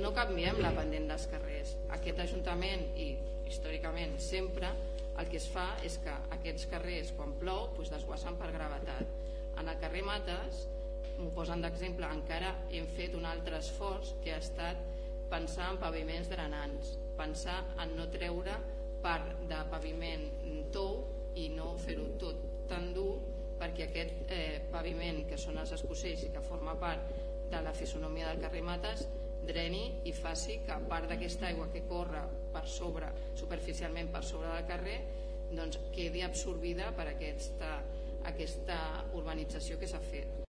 no canviem la pendent dels carrers. Aquest Ajuntament i històricament sempre el que es fa és que aquests carrers quan plou desguassen per gravetat. En el carrer Mates, m'ho posen d'exemple, encara hem fet un altre esforç que ha estat pensar en paviments drenants, pensar en no treure part de paviment tou i no fer-ho tot tan dur perquè aquest paviment que són els escocells i que forma part de la fisonomia del carrer Mates dreni i faci que part d'aquesta aigua que corre per sobre, superficialment per sobre del carrer, quedi absorbida per aquesta urbanització que s'ha fet.